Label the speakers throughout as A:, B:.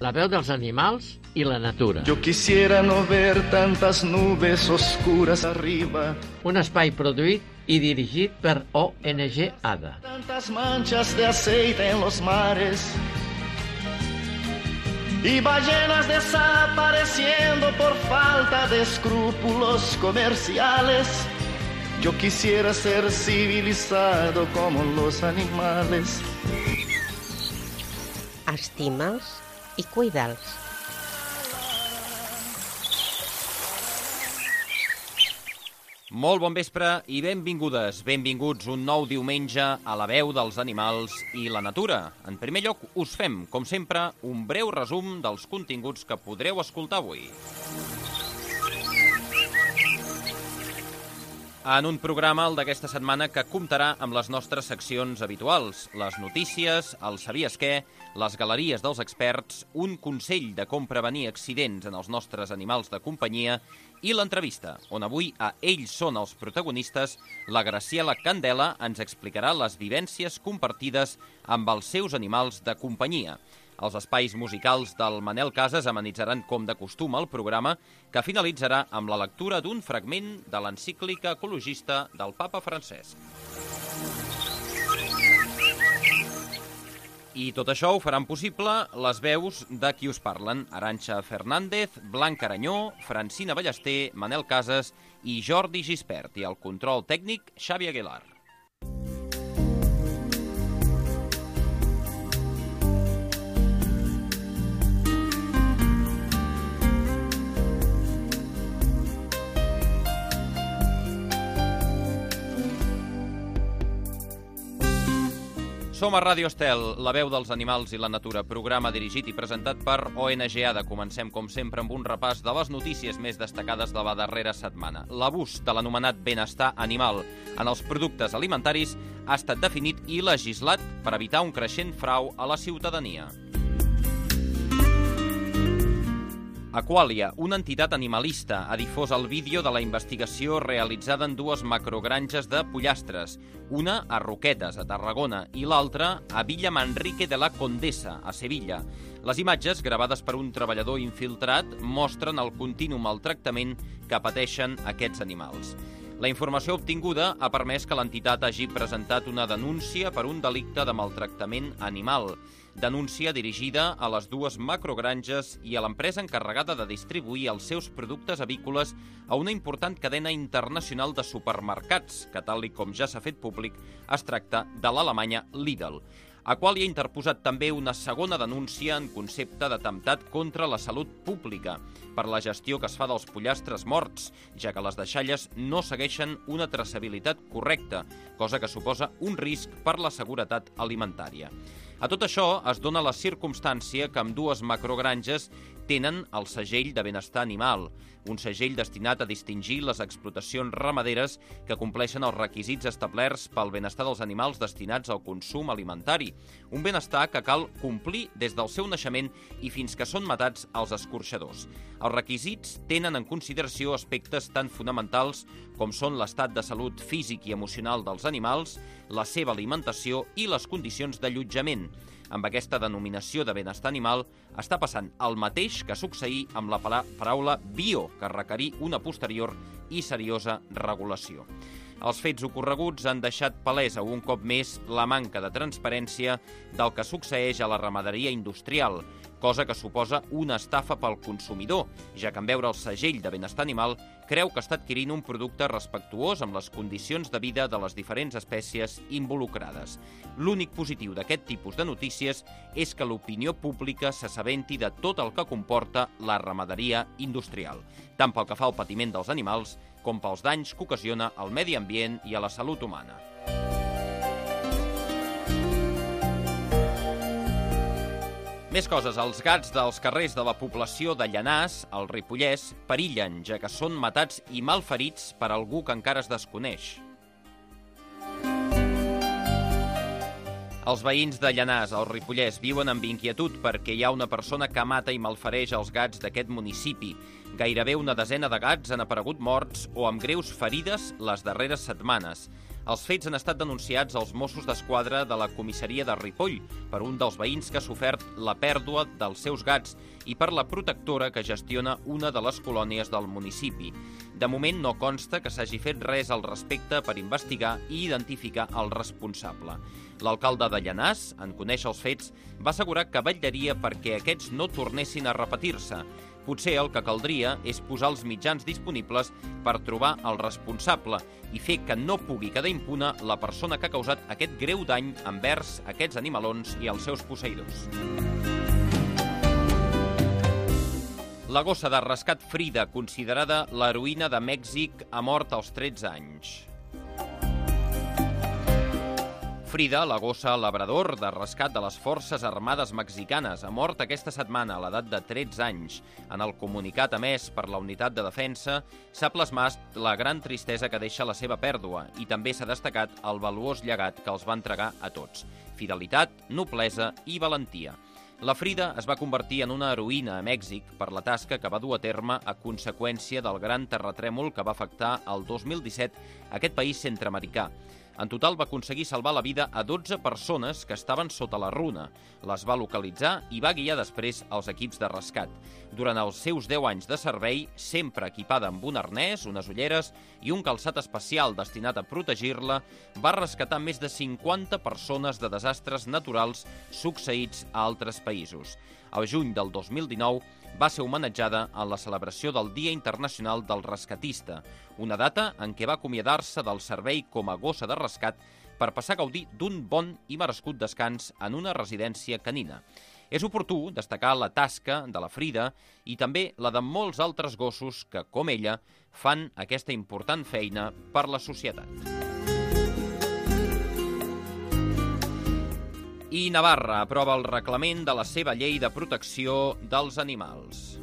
A: La veu dels animals i la natura.
B: Yo quisiera no ver tantas nubes oscuras arriba.
A: Un espai produït i dirigit per ONG ADA.
B: Tantas manchas de aceite en los mares. Y ballenas desapareciendo por falta de escrúpulos comerciales. Yo quisiera ser civilizado como los animales.
C: Estima'ls i cuida'ls.
D: Molt bon vespre i benvingudes, benvinguts un nou diumenge a la veu dels animals i la natura. En primer lloc, us fem, com sempre, un breu resum dels continguts que podreu escoltar avui. En un programa, el d'aquesta setmana, que comptarà amb les nostres seccions habituals, les notícies, el sabies què, les galeries dels experts, un consell de com prevenir accidents en els nostres animals de companyia i l'entrevista, on avui a Ells són els protagonistes, la Graciela Candela ens explicarà les vivències compartides amb els seus animals de companyia. Els espais musicals del Manel Casas amenitzaran com de costum el programa, que finalitzarà amb la lectura d'un fragment de l'encíclica ecologista del papa Francesc. I tot això ho faran possible les veus de qui us parlen: Arantxa Fernández, Blanca Aranyó, Francina Ballester, Manel Casas i Jordi Gispert, i el control tècnic Xavi Aguilar. Som a Ràdio Estel, la veu dels animals i la natura, programa dirigit i presentat per ONG ADA. Comencem, com sempre, amb un repàs de les notícies més destacades de la darrera setmana. L'abús de l'anomenat benestar animal en els productes alimentaris ha estat definit i legislat per evitar un creixent frau a la ciutadania. Aqualia, una entitat animalista, ha difós el vídeo de la investigació realitzada en dues macrogranges de pollastres, una a Roquetes, a Tarragona, i l'altra a Villa Manrique de la Condesa, a Sevilla. Les imatges, gravades per un treballador infiltrat, mostren el continu maltractament que pateixen aquests animals. La informació obtinguda ha permès que l'entitat hagi presentat una denúncia per un delicte de maltractament animal. Denúncia dirigida a les dues macrogranges i a l'empresa encarregada de distribuir els seus productes avícoles a una important cadena internacional de supermercats, que, tal com ja s'ha fet públic, es tracta de l'alemanya Lidl. Aqualia ha interposat també una segona denúncia en concepte d'atemptat contra la salut pública per la gestió que es fa dels pollastres morts, ja que les deixalles no segueixen una traçabilitat correcta, cosa que suposa un risc per la seguretat alimentària. A tot això es dona la circumstància que ambdues macrogranges tenen el segell de benestar animal, un segell destinat a distingir les explotacions ramaderes que compleixen els requisits establerts pel benestar dels animals destinats al consum alimentari, un benestar que cal complir des del seu naixement i fins que són matats els escorxadors. Els requisits tenen en consideració aspectes tan fonamentals com són l'estat de salut físic i emocional dels animals, la seva alimentació i les condicions d'allotjament. Amb aquesta denominació de benestar animal està passant el mateix que succeí amb la paraula bio, que requerí una posterior i seriosa regulació. Els fets ocorreguts han deixat palesa un cop més la manca de transparència del que succeeix a la ramaderia industrial, cosa que suposa una estafa pel consumidor, ja que en veure el segell de benestar animal creu que està adquirint un producte respectuós amb les condicions de vida de les diferents espècies involucrades. L'únic positiu d'aquest tipus de notícies és que l'opinió pública s'assabenti de tot el que comporta la ramaderia industrial, tant pel que fa al patiment dels animals com pels danys que ocasiona al medi ambient i a la salut humana. Més coses. Els gats dels carrers de la població de Llanars, al Ripollès, perillen, ja que són matats i malferits per algú que encara es desconeix. Els veïns de Llanars, al Ripollès, viuen amb inquietud perquè hi ha una persona que mata i malfereix els gats d'aquest municipi. Gairebé una desena de gats han aparegut morts o amb greus ferides les darreres setmanes. Els fets han estat denunciats als Mossos d'Esquadra de la comissaria de Ripoll per un dels veïns que ha sofert la pèrdua dels seus gats i per la protectora que gestiona una de les colònies del municipi. De moment no consta que s'hagi fet res al respecte per investigar i identificar el responsable. L'alcalde de Llanars, en conèixer els fets, va assegurar que vetllaria perquè aquests no tornessin a repetir-se. Potser el que caldria és posar els mitjans disponibles per trobar el responsable i fer que no pugui quedar impune la persona que ha causat aquest greu dany envers aquests animalons i els seus posseïdors. La gossa de rescat Frida, considerada l'heroïna de Mèxic, ha mort als 13 anys. Frida, la gossa labrador de rescat de les Forces Armades Mexicanes, ha mort aquesta setmana a l'edat de 13 anys. En el comunicat emès per la Unitat de Defensa s'ha plasmat la gran tristesa que deixa la seva pèrdua i també s'ha destacat el valuós llegat que els va entregar a tots: fidelitat, noblesa i valentia. La Frida es va convertir en una heroïna a Mèxic per la tasca que va dur a terme a conseqüència del gran terratrèmol que va afectar el 2017 aquest país centreamericà. En total va aconseguir salvar la vida a 12 persones que estaven sota la runa. Les va localitzar i va guiar després els equips de rescat. Durant els seus 10 anys de servei, sempre equipada amb un arnès, unes ulleres i un calçat especial destinat a protegir-la, va rescatar més de 50 persones de desastres naturals succeïts a altres països. A juny del 2019 va ser homenatjada en la celebració del Dia Internacional del Rescatista, una data en què va acomiadar-se del servei com a gossa de rescat per passar a gaudir d'un bon i merescut descans en una residència canina. És oportú destacar la tasca de la Frida i també la de molts altres gossos que, com ella, fan aquesta important feina per la societat. I Navarra aprova el reglament de la seva llei de protecció dels animals.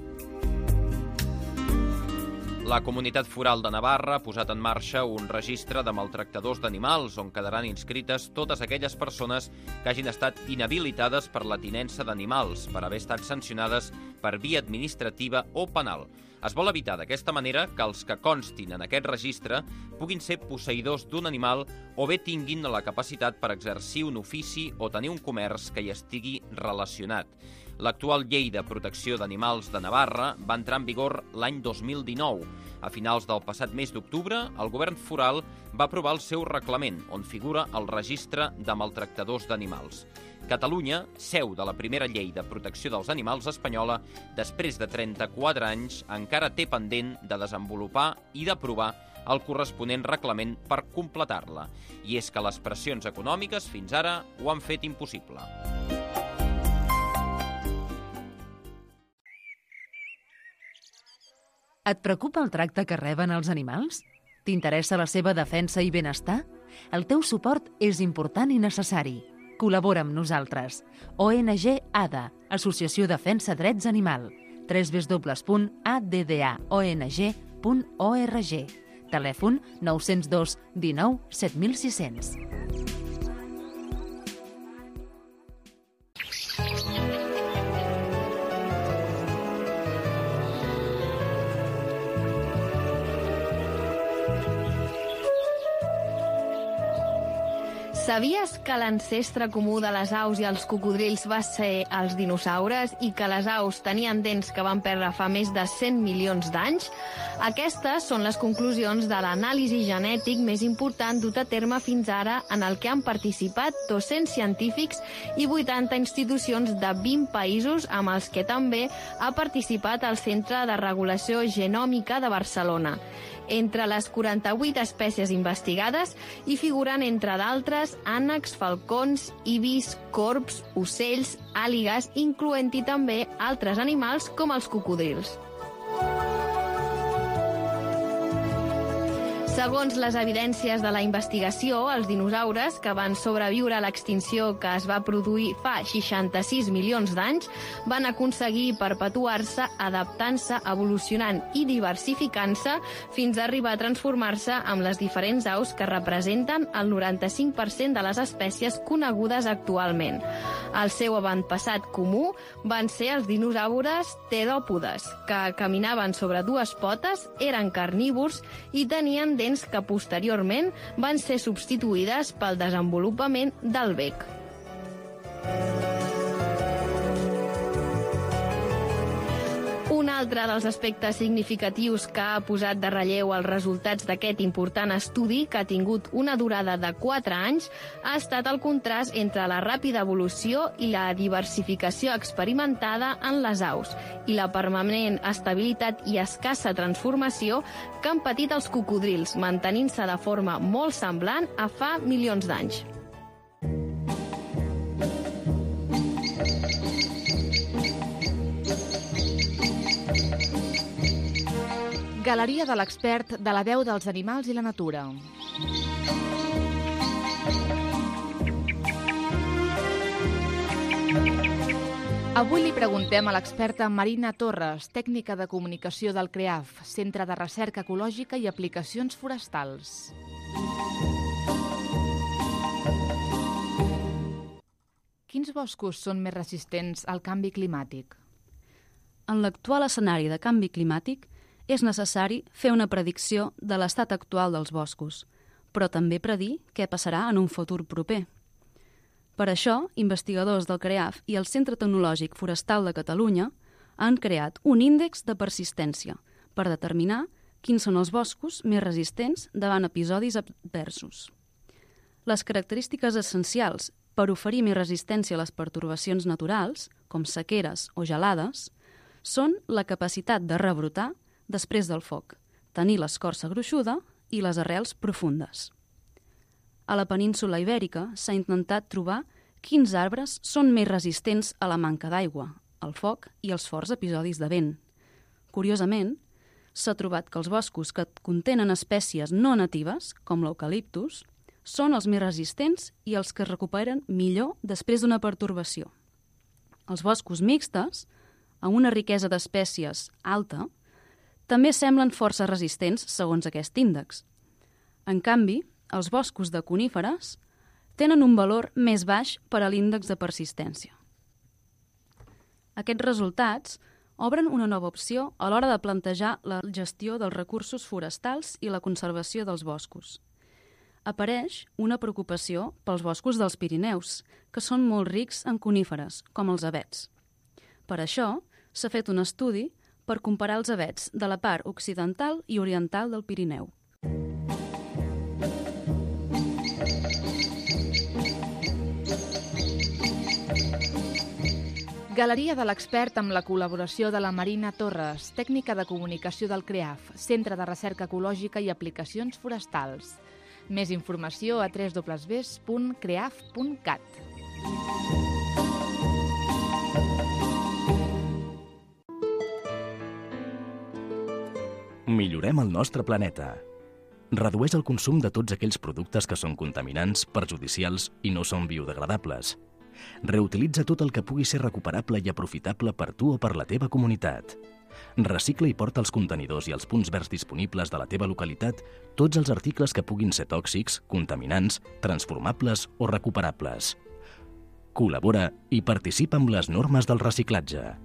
D: La Comunitat Foral de Navarra ha posat en marxa un registre de maltractadors d'animals on quedaran inscrites totes aquelles persones que hagin estat inhabilitades per la tinença d'animals per haver estat sancionades per via administrativa o penal. Es vol evitar d'aquesta manera que els que constin en aquest registre puguin ser posseïdors d'un animal o bé tinguin la capacitat per exercir un ofici o tenir un comerç que hi estigui relacionat. L'actual llei de protecció d'animals de Navarra va entrar en vigor l'any 2019. A finals del passat mes d'octubre, el govern foral va aprovar el seu reglament, on figura el registre de maltractadors d'animals. Catalunya, seu de la primera llei de protecció dels animals espanyola, després de 34 anys, encara té pendent de desenvolupar i d'aprovar el corresponent reglament per completar-la. I és que les pressions econòmiques fins ara ho han fet impossible.
E: Et preocupa el tracte que reben els animals? T'interessa la seva defensa i benestar? El teu suport és important i necessari. Col·labora amb nosaltres. ONG ADA, Associació Defensa Drets Animal. www.addaong.org. Telèfon 902 19 7600.
F: Sabies que l'ancestre comú de les aus i els cocodrils va ser els dinosaures i que les aus tenien dents que van perdre fa més de 100 milions d'anys? Aquestes són les conclusions de l'anàlisi genètic més important dut a terme fins ara, en el que han participat 200 científics i 80 institucions de 20 països, amb els que també ha participat el Centre de Regulació Genòmica de Barcelona. Entre les 48 espècies investigades hi figuren, entre d'altres, ànecs, falcons, ibis, corbs, ocells, àligues, incloent-hi també altres animals com els cocodrils. Segons les evidències de la investigació, els dinosaures que van sobreviure a l'extinció que es va produir fa 66 milions d'anys van aconseguir perpetuar-se, adaptant-se, evolucionant i diversificant-se fins a arribar a transformar-se amb les diferents aus que representen el 95% de les espècies conegudes actualment. El seu avantpassat comú van ser els dinosaures teròpodes, que caminaven sobre dues potes, eren carnívors i tenien dents que posteriorment van ser substituïdes pel desenvolupament del bec. Un altre dels aspectes significatius que ha posat de relleu els resultats d'aquest important estudi, que ha tingut una durada de 4 anys, ha estat el contrast entre la ràpida evolució i la diversificació experimentada en les aus i la permanent estabilitat i escassa transformació que han patit els cocodrils, mantenint-se de forma molt semblant a fa milions d'anys.
G: Galeria de l'expert de la veu dels animals i la natura. Avui li preguntem a l'experta Marina Torres, tècnica de comunicació del CREAF, Centre de Recerca Ecològica i Aplicacions Forestals. Quins boscos són més resistents al canvi climàtic?
H: En l'actual escenari de canvi climàtic, és necessari fer una predicció de l'estat actual dels boscos, però també predir què passarà en un futur proper. Per això, investigadors del CREAF i el Centre Tecnològic Forestal de Catalunya han creat un índex de persistència per determinar quins són els boscos més resistents davant episodis adversos. Les característiques essencials per oferir més resistència a les pertorbacions naturals, com sequeres o gelades, són la capacitat de rebrotar després del foc, tenir l'escorça gruixuda i les arrels profundes. A la península Ibèrica s'ha intentat trobar quins arbres són més resistents a la manca d'aigua, al foc i als forts episodis de vent. Curiosament, s'ha trobat que els boscos que contenen espècies no natives, com l'eucaliptus, són els més resistents i els que es recuperen millor després d'una pertorbació. Els boscos mixtes, amb una riquesa d'espècies alta, també semblen força resistents segons aquest índex. En canvi, els boscos de coníferes tenen un valor més baix per a l'índex de persistència. Aquests resultats obren una nova opció a l'hora de plantejar la gestió dels recursos forestals i la conservació dels boscos. Apareix una preocupació pels boscos dels Pirineus, que són molt rics en coníferes, com els avets. Per això, s'ha fet un estudi per comparar els avets de la part occidental i oriental del Pirineu.
G: Galeria de l'expert amb la col·laboració de la Marina Torres, tècnica de comunicació del CREAF, Centre de Recerca Ecològica i Aplicacions Forestals. Més informació a www.creaf.cat.
I: Millorem el nostre planeta. Redueix el consum de tots aquells productes que són contaminants, perjudicials i no són biodegradables. Reutilitza tot el que pugui ser recuperable i aprofitable per tu o per la teva comunitat. Recicla i porta als contenidors i als punts verds disponibles de la teva localitat tots els articles que puguin ser tòxics, contaminants, transformables o recuperables. Col·labora i participa amb les normes del reciclatge.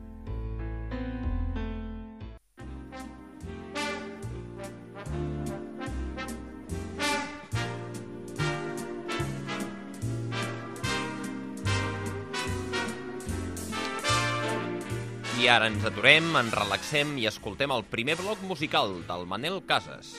D: I ara ens aturem, ens relaxem i escoltem el primer bloc musical del Manel Casas.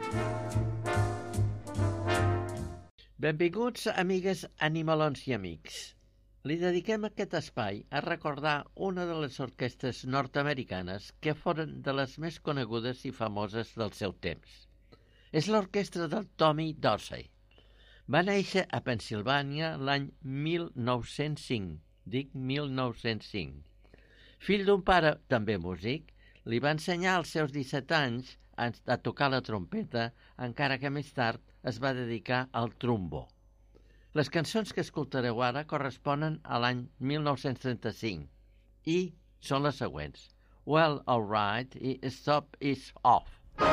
A: Benvinguts, amigues, animalons i amics. Li dediquem aquest espai a recordar una de les orquestres nord-americanes que foren de les més conegudes i famoses del seu temps. És l'orquestra del Tommy Dorsey. Va néixer a Pennsilvània l'any 1905. Dic 1905. Fill d'un pare també músic, li va ensenyar als seus 17 anys a tocar la trompeta, encara que més tard es va dedicar al trombó. Les cançons que escoltareu ara corresponen a l'any 1935 i són les següents. Well, all right, i Stop is Off.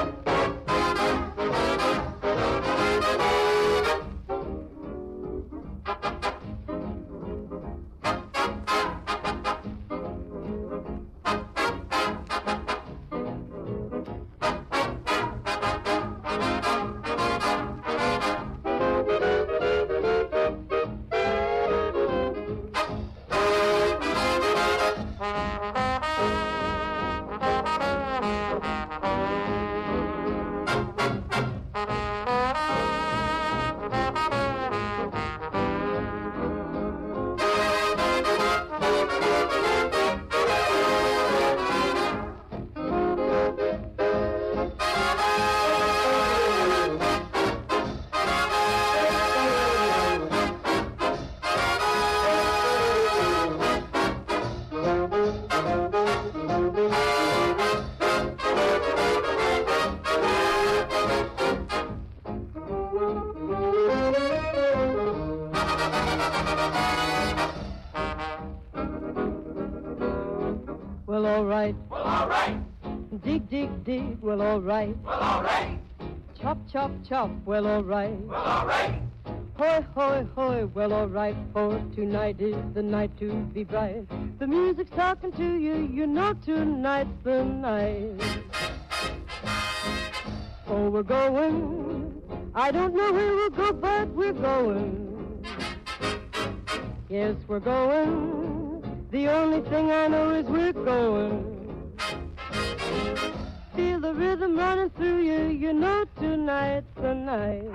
J: Well, all right. Well, all right. Dig, dig, dig. Well, all right. Well, all right. Chop, chop, chop. Well, all right. Well, all right. Hoy, hoy, hoy. Well, all right. For tonight is the night to be bright. The music's talking to you. You know tonight's the night. Oh, we're going. I don't know where we'll go, but we're going. Yes, we're going. The only thing I know is we're going. Feel the rhythm running through you. You know tonight's the night.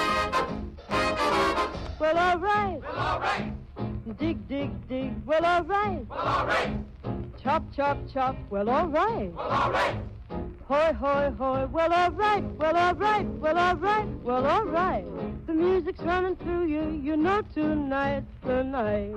J: Well, all right. Well, all right. Dig, dig, dig. Well, all right. Well, all right. Chop, chop, chop. Well, all right. Well, all right. Hoy, hoy, hoy. Well, all right. Well, all right. Well, all right. Well, all right. The music's running through you. You know tonight's the night.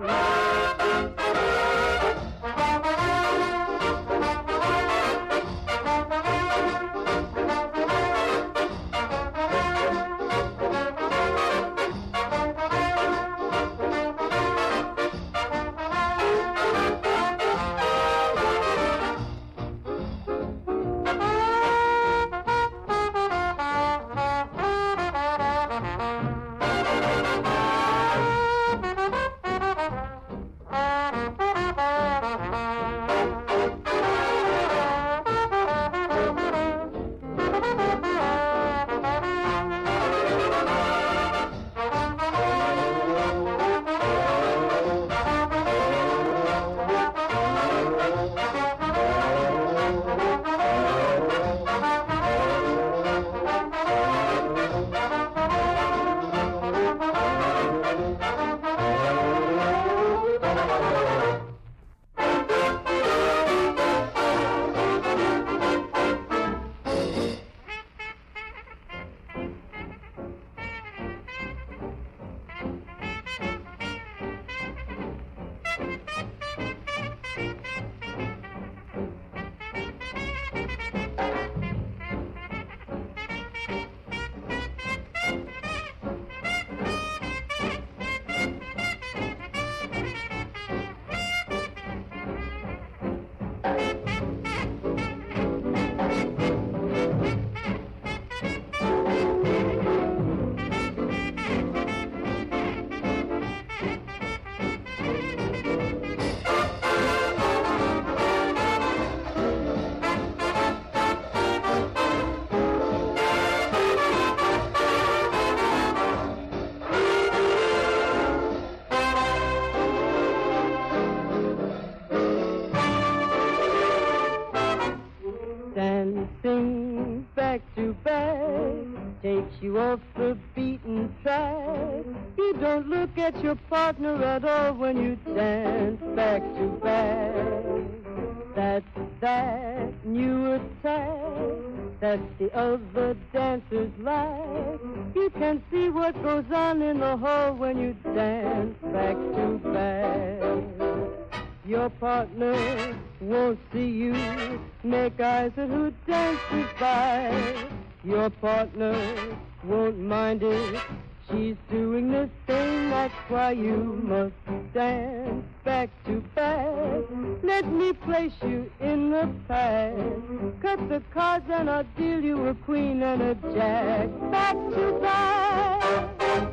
J: Dancing back to back takes you off the beaten track. You don't look at your partner at all when you dance back to back. That's that new attack that the other dancers like. You can see what goes on in the hall when you dance back to back. Your partner won't see you, make eyes at who dances by. Your partner won't mind it, she's doing the same, that's why you must dance back to back. Let me place you in the past, cut the cards and I'll deal you a queen and a jack. Back to back.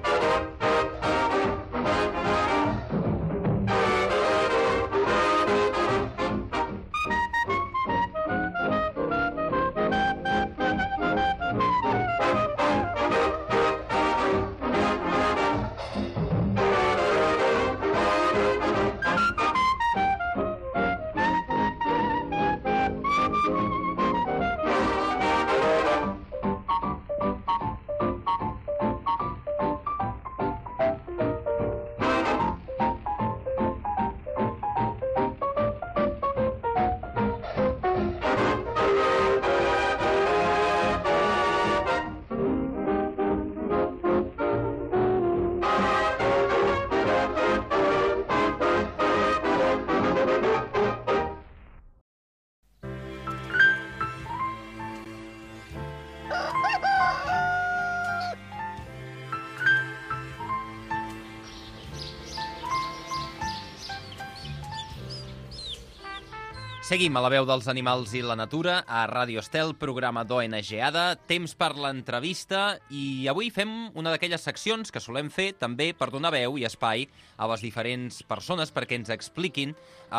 D: Seguim a la veu dels animals i la natura, a Ràdio Estel, programa d'ONG ADA, temps per l'entrevista, i avui fem una d'aquelles seccions que solem fer també per donar veu i espai a les diferents persones perquè ens expliquin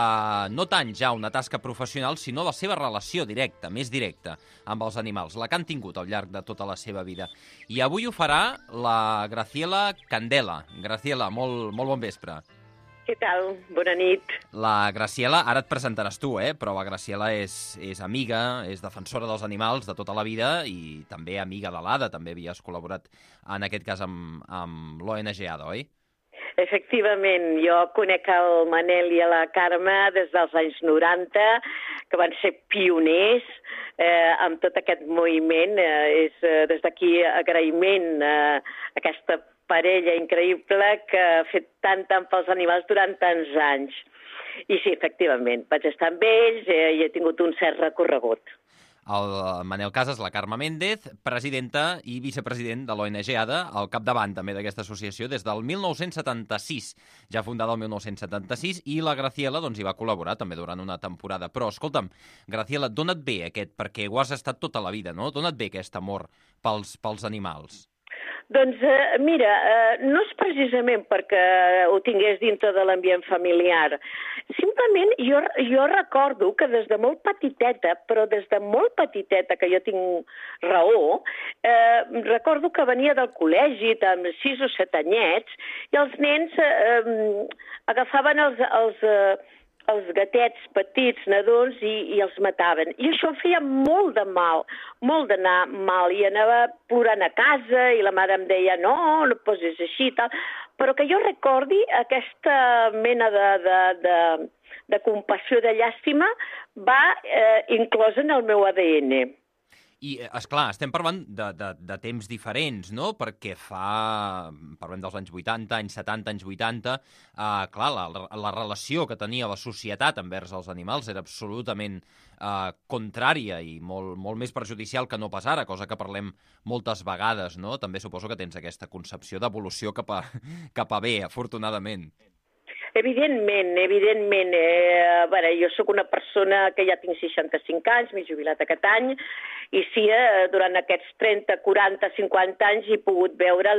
D: no tant ja una tasca professional, sinó la seva relació directa, més directa, amb els animals, la que han tingut al llarg de tota la seva vida. I avui ho farà la Graciela Candela. Graciela, molt bon vespre.
K: Què tal? Bona nit.
D: La Graciela, ara et presentaràs tu, però la Graciela és amiga, és defensora dels animals de tota la vida i també amiga de l'ADA, també havies col·laborat en aquest cas amb l'ONG ADA, oi?
K: Efectivament, jo conec el Manel i la Carme des dels anys 90, que van ser pioners amb tot aquest moviment. Des d'aquí agraïment a aquesta parella increïble que ha fet tant pels animals durant tants anys. I sí, efectivament, vaig estar amb ells i he tingut un cert recorregut.
D: El Manel Casas, la Carme Méndez, presidenta i vicepresident de l'ONG ADA, al capdavant també d'aquesta associació des del 1976, ja fundada el 1976, i la Graciela hi va col·laborar també durant una temporada. Però, escolta'm, Graciela, d'on et ve aquest? Perquè ho has estat tota la vida, no? D'on et ve aquest amor pels animals?
K: Doncs mira, no és precisament perquè ho tingués dintre de l'ambient familiar. Simplement jo recordo que des de molt petiteta, però des de molt petiteta, que jo tinc raó, recordo que venia del col·legi amb 6 o 7 anyets i els nens agafaven els gatets petits, nadons, i els mataven. I això em feia molt de mal, molt d'anar mal. I anava plorant a casa i la mare em deia no posis així i tal. Però que jo recordi aquesta mena de compassió, de llàstima, va inclosa en el meu ADN.
D: I, esclar, estem parlant de temps diferents, no? Perquè parlem dels anys 80, anys 70, anys 80, clar, la relació que tenia la societat envers els animals era absolutament contrària i molt més perjudicial que no pas ara, cosa que parlem moltes vegades, no? També suposo que tens aquesta concepció d'evolució cap a bé, afortunadament.
K: Evidentment. Jo sóc una persona que ja tinc 65 anys, m'he jubilat aquest any, i sí, durant aquests 30, 40, 50 anys he pogut veure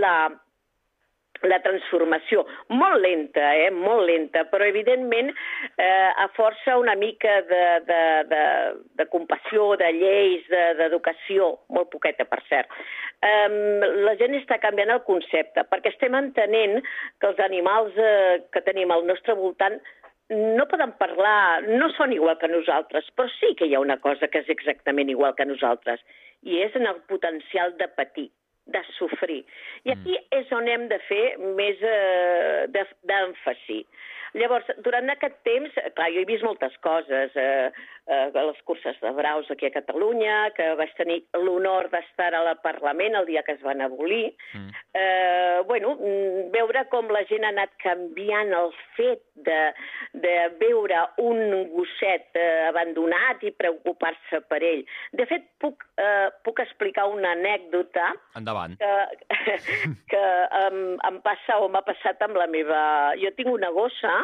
K: la transformació. Molt lenta, però evidentment a força una mica de compassió, de lleis, d'educació, molt poqueta, per cert. La gent està canviant el concepte, perquè estem entenent que els animals que tenim al nostre voltant no poden parlar, no són igual que nosaltres, però sí que hi ha una cosa que és exactament igual que nosaltres, i és en el potencial de patir, de sofrir. I aquí és on hem de fer més d'èmfasi. Llavors, durant aquest temps, clar, jo he vist moltes coses, les curses de braus aquí a Catalunya, que vaig tenir l'honor d'estar al Parlament el dia que es van abolir. Veure com la gent ha anat canviant el fet de veure un gosset abandonat i preocupar-se per ell. De fet, puc explicar una anècdota.
D: Endavant.
K: Que em passa o m'ha passat amb la meva... Jo tinc una gossa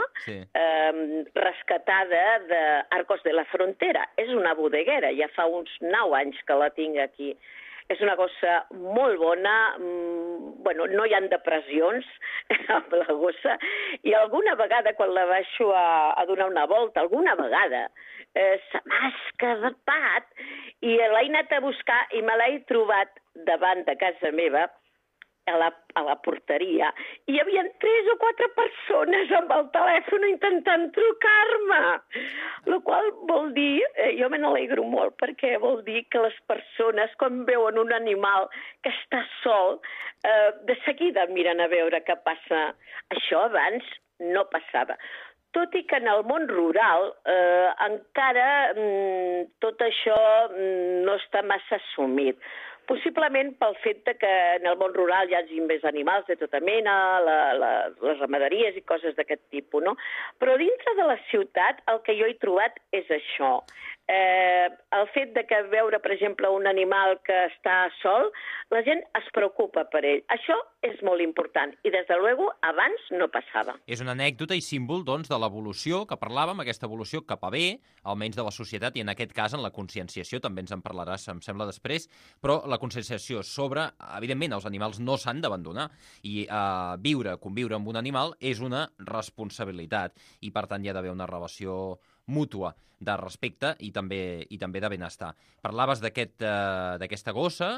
K: rescatada d'Arcos de la Frontera. És una bodeguera, ja fa uns 9 anys que la tinc aquí. És una gossa molt bona, no hi ha depressions amb la gossa, i alguna vegada quan la baixo a donar una volta, alguna vegada, se m'ha escapat i l'he anat a buscar i me l'he trobat davant de casa meva, a la porteria, i hi havia 3 o 4 persones amb el telèfon intentant trucar-me, el qual vol dir, jo me n'alegro molt, perquè vol dir que les persones, quan veuen un animal que està sol, de seguida miren a veure què passa. Això abans no passava. Tot i que en el món rural encara tot això no està massa assumit. Possiblement pel fet que en el món rural hi hagi més animals de tota mena, les ramaderies i coses d'aquest tipus, no? Però dintre de la ciutat el que jo he trobat és això. El fet de que veure, per exemple, un animal que està sol, la gent es preocupa per ell. Això és molt important i, des de luego, abans no passava.
D: És una anècdota i símbol, doncs, de l'evolució que parlàvem, aquesta evolució cap a bé, almenys de la societat, i en aquest cas en la conscienciació, també ens en parlaràs, em sembla, després, però la conscienciació sobre, evidentment, els animals no s'han d'abandonar i conviure amb un animal és una responsabilitat i, per tant, hi ha d'haver una relació mútua de respecte i també de benestar. Parlaves d'aquesta gossa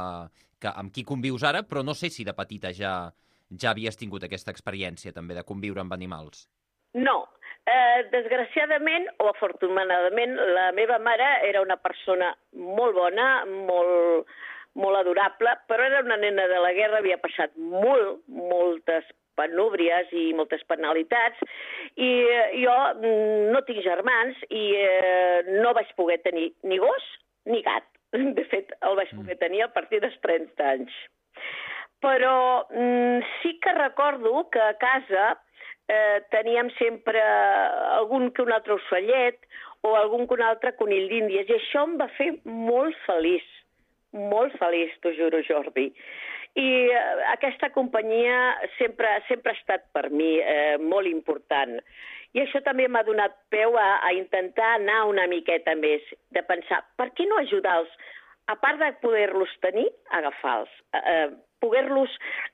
D: amb qui convius ara, però no sé si de petita ja havies tingut aquesta experiència també de conviure amb animals.
K: No. Desgraciadament o afortunadament, la meva mare era una persona molt bona, molt adorable, però era una nena de la guerra, havia passat moltes penúries i moltes penalitats, i jo no tinc germans i no vaig poder tenir ni gos ni gat. De fet, el vaig poder tenir a partir dels 30 anys. Però sí que recordo que a casa teníem sempre algun que un altre ocellet o algun que un altre conill d'Índies, i això em va fer molt feliç, t'ho juro, Jordi. I aquesta companyia sempre ha estat per mi molt important. I això també m'ha donat peu a intentar anar una miqueta més, de pensar, per què no ajudar-los? A part de poder-los tenir, agafar-los, poder-los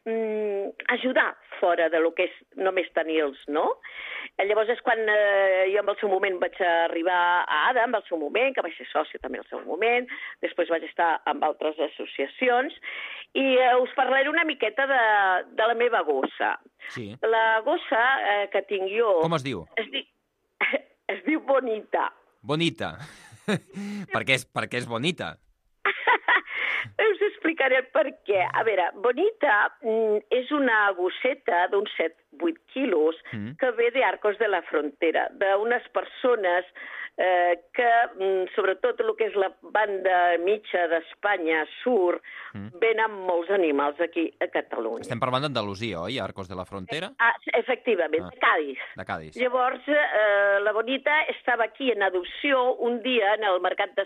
K: ajudar fora de lo que és només tenir-los, no? Llavors és quan jo en el seu moment vaig arribar a ADA, en el seu moment, que vaig ser sòcia també en el seu moment, després vaig estar amb altres associacions, i us parlaré una miqueta de la meva gossa.
D: Sí.
K: La gossa que tinc jo...
D: Com es diu?
K: Es diu Bonita.
D: Bonita. Per què és bonita?
K: Us explicaré el per què. A veure, Bonita és una gosseta d'uns 7-8 quilos que ve d'Arcos de la Frontera, d'unes persones que, sobretot el que és la banda mitja d'Espanya, Sur, venen molts animals aquí a Catalunya.
D: Estem parlant d'Andalusia, oi? Arcos de la Frontera?
K: Efectivament, de Cádiz.
D: De Cádiz.
K: Llavors, la Bonita estava aquí en adopció un dia en el mercat de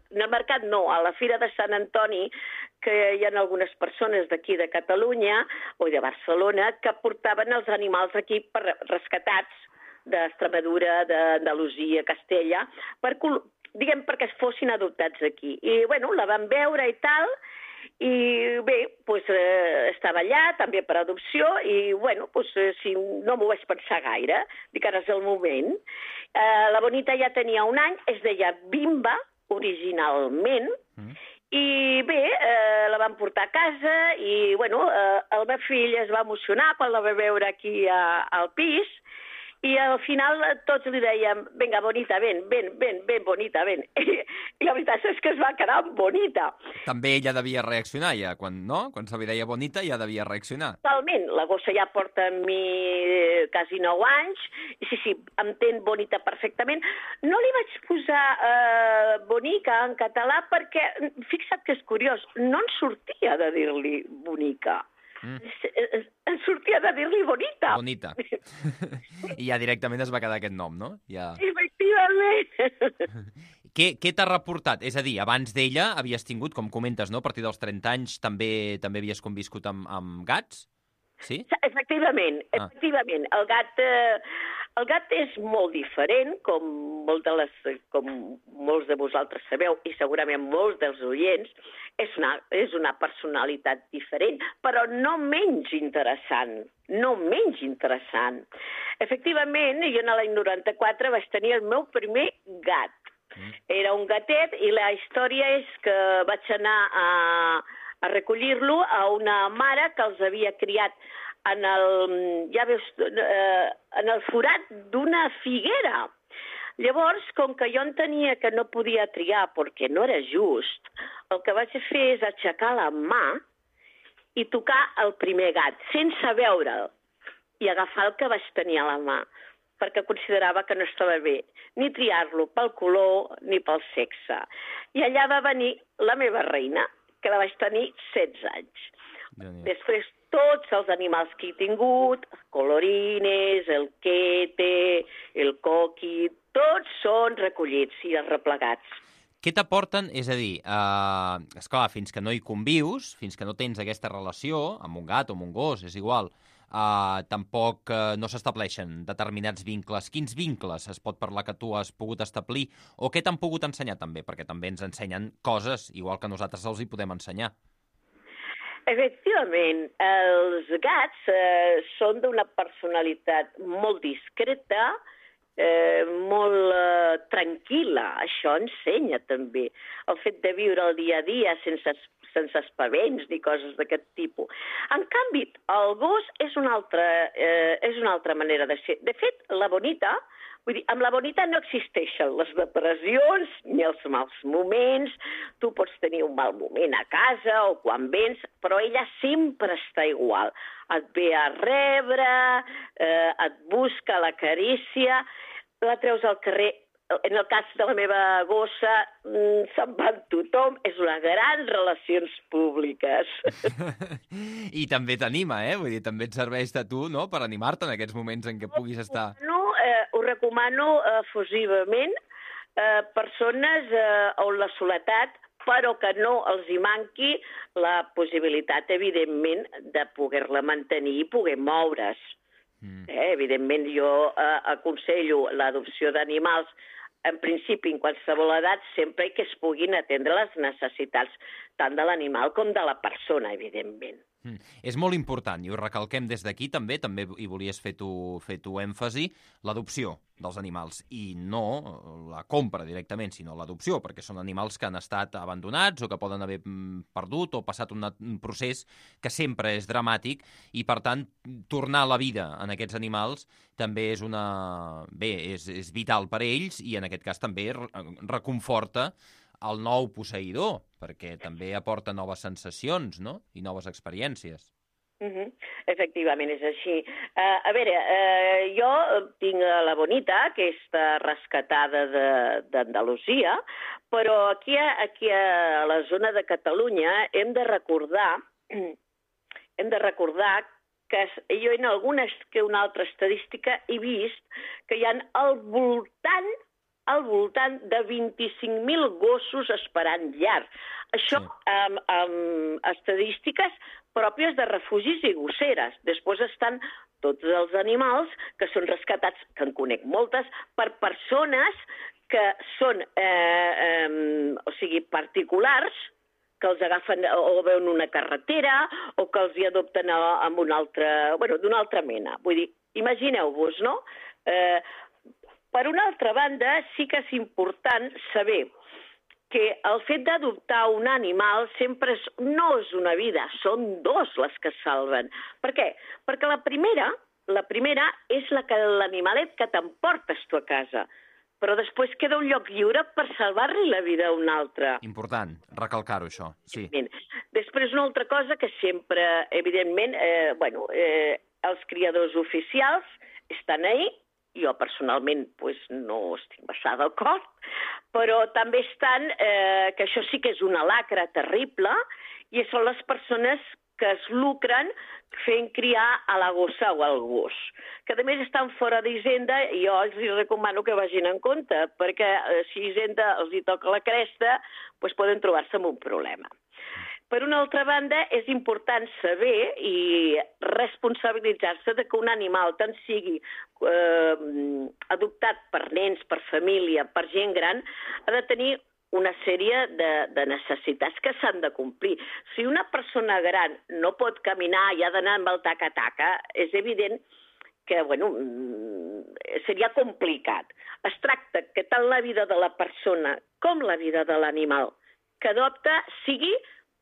K: a la Fira de Sant Antoni, que hi ha algunes persones d'aquí de Catalunya o de Barcelona que portaven els animals aquí rescatats d'Extremadura, d'Andalusia, Castella, perquè fossin adoptats aquí. I, la van veure i tal, i bé, estava allà també per adopció, i, si no m'ho vaig pensar gaire, dic, ara és el moment. La Bonita ja tenia un any, es deia Bimba, originalment, i bé, la van portar a casa, i, el meu fill es va emocionar quan la va veure aquí al pis, i al final tots li dèiem, vinga, Bonita, ven, Bonita, ven. I la veritat és que es va quedar Bonita.
D: També ella devia reaccionar, ja, quan se li deia Bonita ja devia reaccionar.
K: Totalment, la gossa ja porta amb mi quasi 9 anys, i sí, entén Bonita perfectament. No li vaig posar bonica en català perquè, fixa't que és curiós, no en sortia de dir-li bonica. En sortia de dir-li bonita.
D: Bonita. I ja directament es va quedar aquest nom, no? Ja...
K: Efectivament.
D: Què t'ha reportat? És a dir, abans d'ella havies tingut, com comentes, no? A partir dels 30 anys també havies conviscut amb gats? Sí?
K: Efectivament. El gat és molt diferent, com molts de vosaltres sabeu, i segurament molts dels oients. És una personalitat diferent, però no menys interessant. Efectivament, jo en l'any 94 vaig tenir el meu primer gat. Era un gatet i la història és que vaig anar a recollir-lo a una mare que els havia criat en el forat d'una figuera. Llavors, com que jo entenia que no podia triar perquè no era just, el que vaig fer és aixecar la mà i tocar el primer gat, sense veure'l, i agafar el que vaig tenir a la mà, perquè considerava que no estava bé ni triar-lo pel color ni pel sexe. I allà va venir la meva reina, que la vaig tenir 16 anys. Després, tots els animals que he tingut, colorines, el quete, el coqui, tots són recollits i replegats.
D: Què t'aporten? És a dir, esclar, fins que no hi convius, fins que no tens aquesta relació amb un gat o amb un gos, és igual, tampoc no s'estableixen determinats vincles. Quins vincles es pot parlar que tu has pogut establir o què t'han pogut ensenyar també? Perquè també ens ensenyen coses, igual que nosaltres els hi podem ensenyar.
K: Efectivament, els gats són d'una personalitat molt discreta, molt tranquil·la. Això ensenya també. El fet de viure el dia a dia sense espavents ni coses d'aquest tipus. En canvi, el gos és una altra manera de ser. De fet, la Bonita, vull dir, amb la Bonita no existeixen les depressions ni els mals moments. Tu pots tenir un mal moment a casa o quan vens, però ella sempre està igual. Et ve a rebre, et busca la carícia, la treus al carrer. En el cas de la meva gossa, se'n va amb tothom. És una gran relacions públiques.
D: I també t'anima, Vull dir, també et serveix de tu, no?, per animar-te en aquests moments en què puguis estar.
K: Ho recomano efusivament persones on la soledat, però que no els hi manqui la possibilitat, evidentment, de poder-la mantenir i poder moure's. Evidentment, jo aconsello l'adopció d'animals, en principi, en qualsevol edat, sempre que es puguin atendre les necessitats tant de l'animal com de la persona, evidentment.
D: És molt important, i ho recalquem des d'aquí també hi volies fer tu èmfasi, l'adopció dels animals, i no la compra directament, sinó l'adopció, perquè són animals que han estat abandonats o que poden haver perdut o passat un procés que sempre és dramàtic, i per tant, tornar a la vida en aquests animals també és vital per a ells, i en aquest cas també reconforta el nou posseïdor, perquè també aporta noves sensacions, no?, i noves experiències.
K: Efectivament, és així. A veure, jo tinc la Bonita, que està rescatada d'Andalusia, però aquí a la zona de Catalunya hem de recordar que jo en una altra estadística he vist que hi ha al voltant de 25.000 gossos esperant llar. Això amb estadístiques pròpies de refugis i gosseres. Després estan tots els animals que són rescatats, que en conec moltes, per persones que són particulars, que els agafen o veuen una carretera o que els hi adopten amb d'una altra mena. Vull dir, imagineu-vos, no? Per una altra banda, sí que és important saber que el fet d'adoptar un animal sempre no és una vida, són dos les que salven. Per què? Perquè la primera és l'animalet que t'emportes tu a casa, però després queda un lloc lliure per salvar-li la vida a un altre.
D: Important, recalcar-ho, això, sí.
K: Després una altra cosa que sempre, evidentment, els criadors oficials estan ahí. Jo personalment no estic massa d'acord, però també estan, que això sí que és una lacra terrible, i són les persones que es lucren fent criar a la gossa o al gos, que a més estan fora d'Hisenda, i jo els recomano que vagin en compte, perquè si Hisenda els hi toca la cresta, poden trobar-se amb un problema. Per una altra banda, és important saber i responsabilitzar-se de que un animal, tant sigui adoptat per nens, per família, per gent gran, ha de tenir una sèrie de necessitats que s'han de complir. Si una persona gran no pot caminar i ha d'anar amb el taca-taca, és evident que, seria complicat. Es tracta que tant la vida de la persona com la vida de l'animal que adopta sigui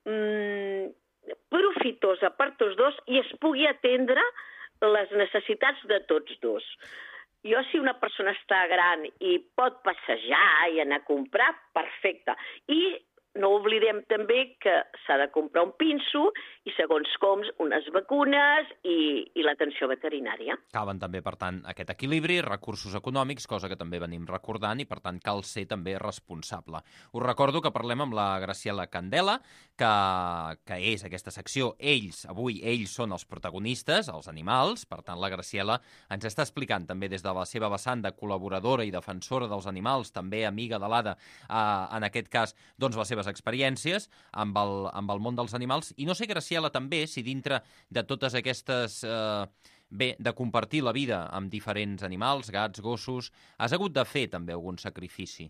K: profitosa per tots dos i es pugui atendre les necessitats de tots dos. Jo, si una persona està gran i pot passejar i anar a comprar, perfecte. I no oblidem també que s'ha de comprar un pinso i, segons com, unes vacunes i l'atenció veterinària.
D: Caben també, per tant, aquest equilibri, recursos econòmics, cosa que també venim recordant i, per tant, cal ser també responsable. Us recordo que parlem amb la Graciela Candela, que és aquesta secció. Avui ells són els protagonistes, els animals, per tant, la Graciela ens està explicant també des de la seva vessant de col·laboradora i defensora dels animals, també amiga de l'Ada, en aquest cas, doncs les seves experiències amb el món dels animals. I no sé, Graciela, també, si dintre de totes aquestes... de compartir la vida amb diferents animals, gats, gossos, has hagut de fer també algun sacrifici?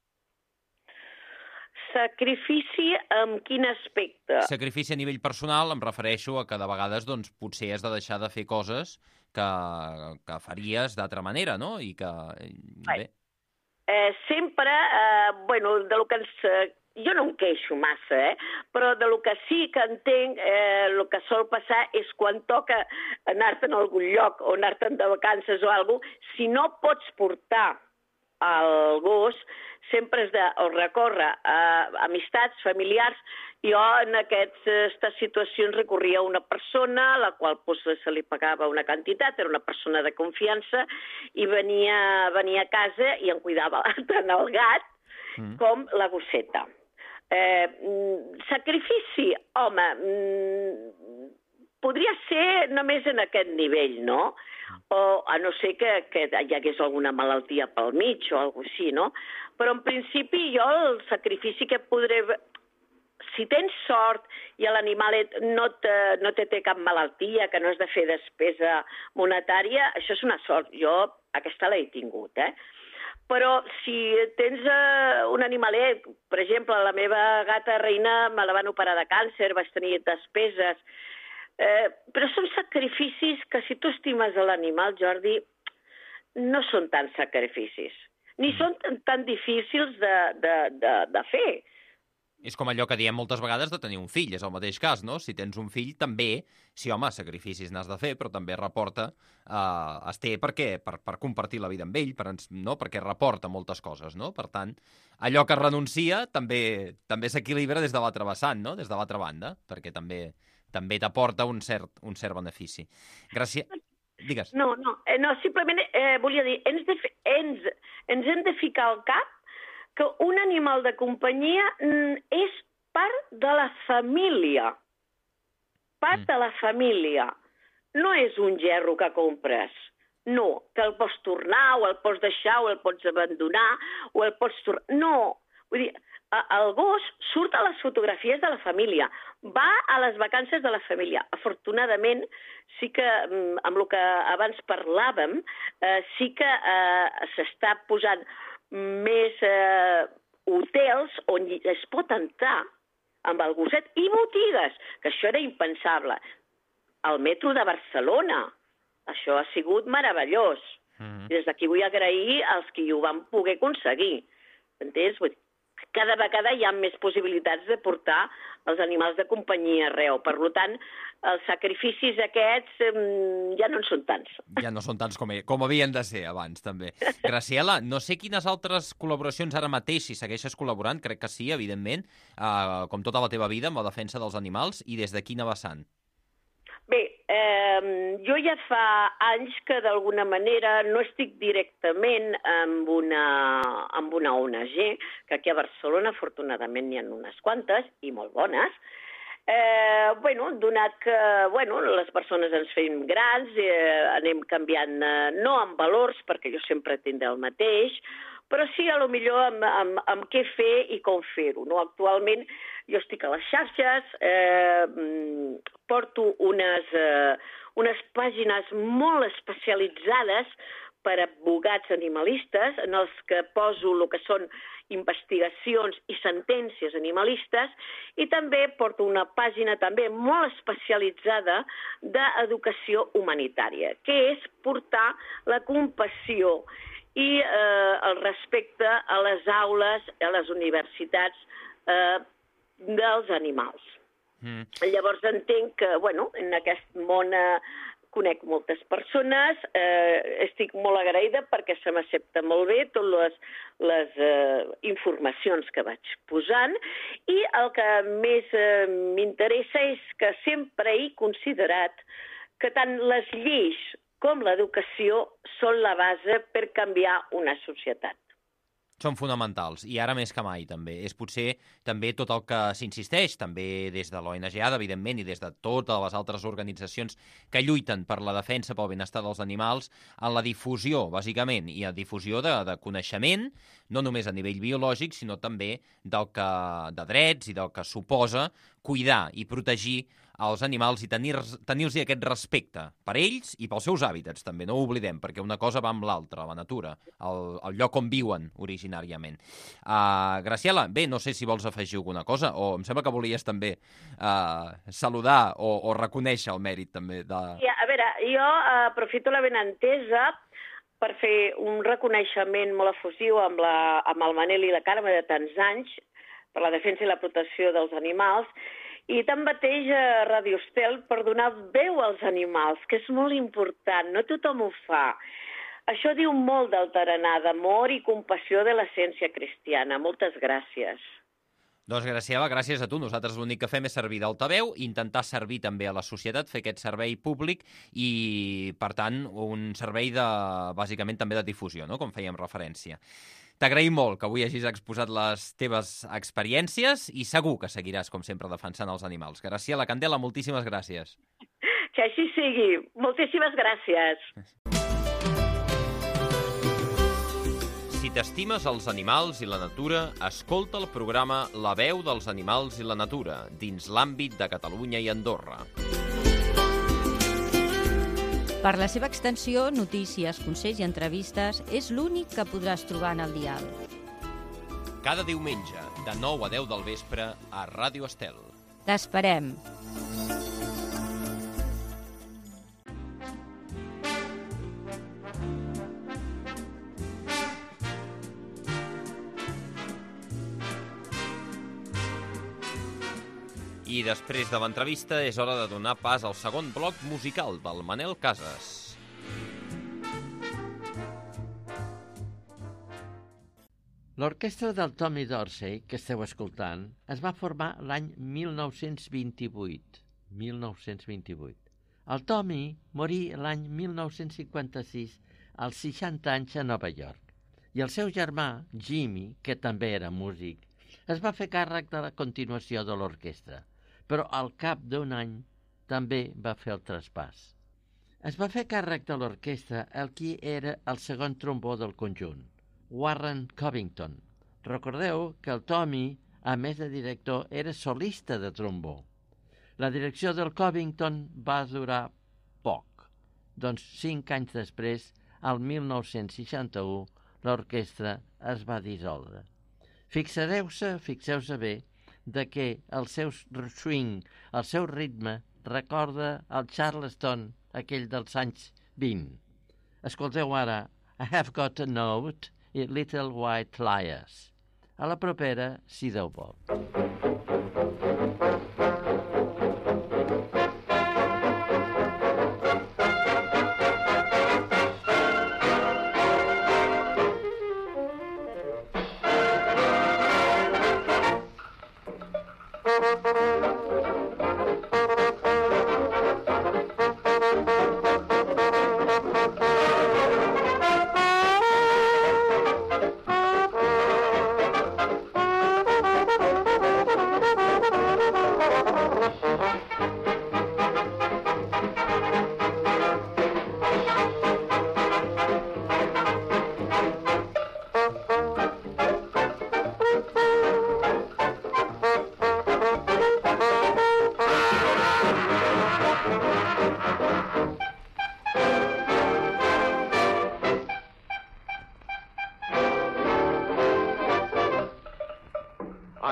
K: Sacrifici en quin aspecte?
D: Sacrifici a nivell personal, em refereixo a que de vegades potser has de deixar de fer coses que faries d'altra manera, no? I que... Bé.
K: Sempre, de lo que ens... Jo no em queixo massa, però de lo que sí que entenc, el que sol passar és quan toca anar-te'n a algun lloc o anar-te'n de vacances o alguna cosa, si no pots portar el gos, sempre has de recórrer a amistats, familiars. Jo en aquestes situacions recorria a una persona a la qual se li pagava una quantitat, era una persona de confiança, i venia a casa i em cuidava tant el gat com la gosseta. Sacrifici, home, podria ser només en aquest nivell, no? O a no ser que hi hagués alguna malaltia pel mig o alguna cosa així, no? Però en principi jo el sacrifici que podré... Si tens sort i l'animal no té cap malaltia, que no has de fer despesa monetària, això és una sort. Jo aquesta l'he tingut, Però si tens un animalet, per exemple, la meva gata Reina me la van operar de càncer, vaig tenir despeses, però són sacrificis que si tu estimes l'animal, Jordi, no són tants sacrificis, ni són tan difícils de fer.
D: És com allò que diem moltes vegades de tenir un fill, és el mateix cas, no? Si tens un fill, també, sí, home, sacrificis n'has de fer, però també reporta, es té per compartir la vida amb ell, perquè reporta moltes coses, no? Per tant, allò que renuncia també s'equilibra des de l'altra vessant, no? Des de l'altra banda, perquè també t'aporta un cert benefici. Gràcies. Digues.
K: No, simplement volia dir, ens hem de ficar al cap que un animal de companyia és part de la família. Part de la família. No és un gerro que compres. No, que el pots tornar, o el pots deixar, o el pots abandonar, o el pots tornar... No, vull dir, el gos surt a les fotografies de la família, va a les vacances de la família. Afortunadament, sí que, amb el que abans parlàvem, sí que s'està posant més hotels on es pot entrar amb el gosset i botigues, que això era impensable. Al metro de Barcelona, això ha sigut meravellós. Des d'aquí vull agrair als qui ho van poder aconseguir. Entens? Cada vegada hi ha més possibilitats de portar els animals de companyia arreu. Per tant, els sacrificis aquests ja no en són tants.
D: Ja no són tants com havien de ser abans, també. Graciela, no sé quines altres col·laboracions ara mateix, si segueixes col·laborant, crec que sí, evidentment, com tota la teva vida, amb la defensa dels animals, i des de quina vessant?
K: Bé, jo ja fa anys que d'alguna manera no estic directament amb una ONG, que aquí a Barcelona afortunadament n'hi ha unes quantes i molt bones. Donat que les persones ens fem grans, anem canviant, no en valors, perquè jo sempre tindré el mateix, però sí, a lo millor amb què fer i com fer-ho. Actualment jo estic a les xarxes, porto unes pàgines molt especialitzades per a advocats animalistes, en els que poso el que són investigacions i sentències animalistes, i també porto una pàgina també molt especialitzada d'educació humanitària, que és portar la compassió i el respecte a les aules, a les universitats dels animals. Llavors entenc que, en aquest món conec moltes persones, estic molt agraïda perquè se m'accepta molt bé totes les informacions que vaig posant, i el que més m'interessa és que sempre he considerat que tant les lleis com l'educació són la base per canviar una societat.
D: Són fonamentals, i ara més que mai, també. És potser també tot el que s'insisteix, també des de l'ONG-ADA, evidentment, i des de totes les altres organitzacions que lluiten per la defensa pel benestar dels animals, en la difusió, bàsicament, i a difusió de coneixement, no només a nivell biològic, sinó també de drets i del que suposa cuidar i protegir als animals i tenir-los aquest respecte per ells i pels seus hàbitats, també, no ho oblidem, perquè una cosa va amb l'altra, la natura, el lloc on viuen originàriament. Graciela, bé, no sé si vols afegir alguna cosa, o em sembla que volies també saludar o reconèixer el mèrit també de...
K: A veure, jo aprofito la benentesa per fer un reconeixement molt efusiu amb el Manel i la Carme de tants anys per la defensa i la protecció dels animals, i tanmateix a Radio Estel per donar veu als animals, que és molt important, no tothom ho fa. Això diu molt del tarannà d'amor i compassió de l'essència cristiana. Moltes gràcies.
D: Doncs, Graciela, gràcies a tu. Nosaltres l'únic que fem és servir d'altaveu, intentar servir també a la societat, fer aquest servei públic i, per tant, un servei bàsicament també de difusió, no?, com fèiem referència. T'agraïm molt que avui hagis exposat les teves experiències i segur que seguiràs, com sempre, defensant els animals. Graciela Candela, moltíssimes gràcies.
K: Que així sigui. Moltíssimes gràcies.
D: Si t'estimes els animals i la natura, escolta el programa La veu dels animals i la natura, dins l'àmbit de Catalunya i Andorra.
L: Per la seva extensió, notícies, consells i entrevistes, és l'únic que podràs trobar en el dial.
D: Cada diumenge, de 9 a 10 del vespre, a Ràdio Estel.
L: T'esperem.
D: I després de l'entrevista és hora de donar pas al segon bloc musical del Manel Casas.
A: L'orquestra del Tommy Dorsey, que esteu escoltant, es va formar l'any 1928. El Tommy morí l'any 1956 als 60 anys a Nova York. I el seu germà, Jimmy, que també era músic, es va fer càrrec de la continuació de l'orquestra, però al cap d'un any també va fer el traspàs. Es va fer càrrec de l'orquestra el qui era el segon trombó del conjunt, Warren Covington. Recordeu que el Tommy, a més de director, era solista de trombó. La direcció del Covington va durar poc. Doncs 5 anys després, al 1961, l'orquestra es va dissoldre. Fixeu-se bé, de que el seu swing, el seu ritme, recorda el Charleston, aquell dels anys 20. Escolteu ara I Have Got a Note i Little White Liars. A la propera, si Déu vol.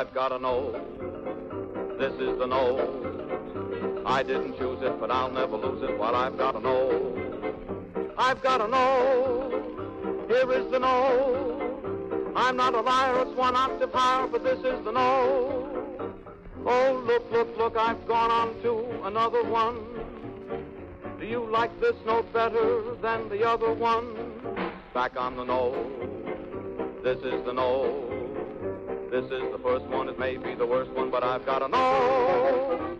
M: I've got to know. This is the no. I didn't choose it, but I'll never lose it. While I've got to know. I've got to know. Here is the no. I'm not a liar, it's one octave higher, but this is the no. Oh, look, look, look, I've gone on to another one. Do you like this note better than the other one? Back on the no. This is the no. This is the first one, it may be the worst one, but I've got to know.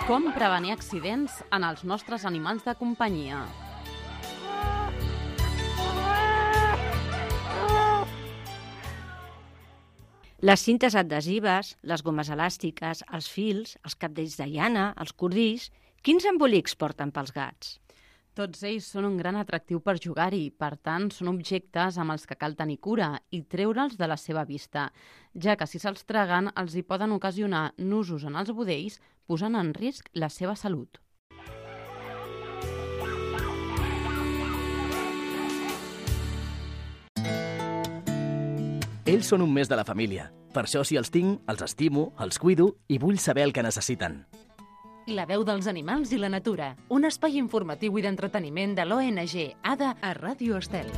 N: Com prevenir accidents en els nostres animals de companyia.
L: Les cintes adhesives, les gomes elàstiques, els fils, els cabdells de llana, els cordills... Quins embolics porten pels gats?
N: Tots ells són un gran atractiu per jugar-hi, per tant, són objectes amb els que cal tenir cura i treure'ls de la seva vista, ja que si se'ls traguen els hi poden ocasionar nusos en els budells, posant en risc la seva salut.
I: Ells són un mes de la família. Per això, si els tinc, els estimo, els cuido i vull saber el que necessiten.
E: La veu dels animals i la natura. Un espai informatiu i d'entreteniment de l'ONG ADA a Ràdio Estel.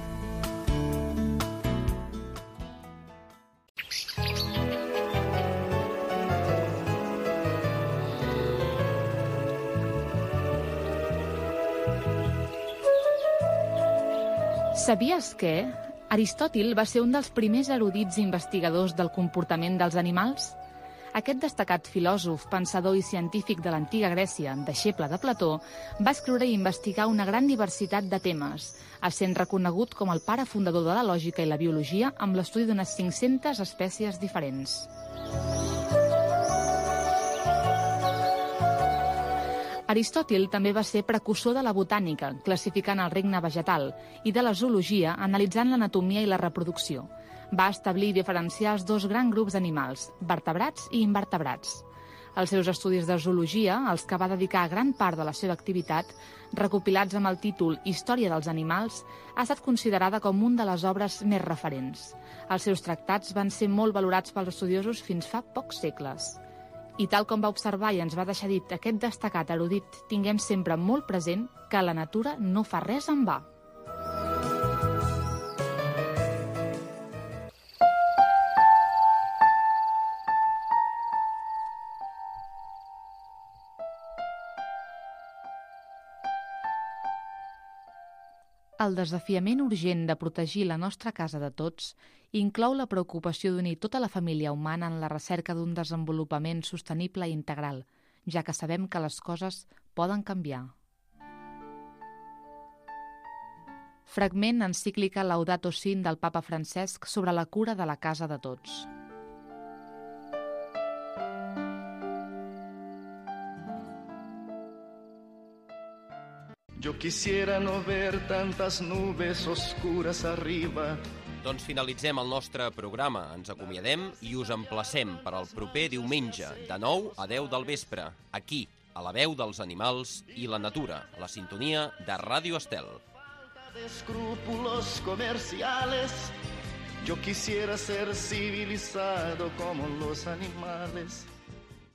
G: Sabies que Aristòtil va ser un dels primers erudits investigadors del comportament dels animals? Aquest destacat filòsof, pensador i científic de l'antiga Grècia, deixeble de Plató, va escriure i investigar una gran diversitat de temes, essent reconegut com el pare fundador de la lògica i la biologia amb l'estudi d'unes 500 espècies diferents. Aristòtil també va ser precursor de la botànica, classificant el regne vegetal, i de la zoologia, analitzant l'anatomia i la reproducció. Va establir i diferenciar els dos grans grups d'animals, vertebrats i invertebrats. Els seus estudis de zoologia, als que va dedicar gran part de la seva activitat, recopilats amb el títol Història dels animals, ha estat considerada com una de les obres més referents. Els seus tractats van ser molt valorats pels estudiosos fins fa pocs segles. I tal com va observar i ens va deixar dit aquest destacat erudit, tinguem sempre molt present que la natura no fa res en va. El desafiament urgent de protegir la nostra casa de tots inclou la preocupació d'unir tota la família humana en la recerca d'un desenvolupament sostenible i integral, ja que sabem que les coses poden canviar. Fragment encíclica Laudato Si del papa Francesc sobre la cura de la casa de tots.
B: Yo quisiera no ver tantas nubes oscuras arriba.
D: Doncs finalitzem el nostre programa. Ens acomiadem i us emplacem per al proper diumenge, de 9 a 10 del vespre, aquí, a la veu dels animals i la natura, a la sintonia de Ràdio Estel.
B: De escrúpulos comerciales, yo quisiera ser civilizado como los animales.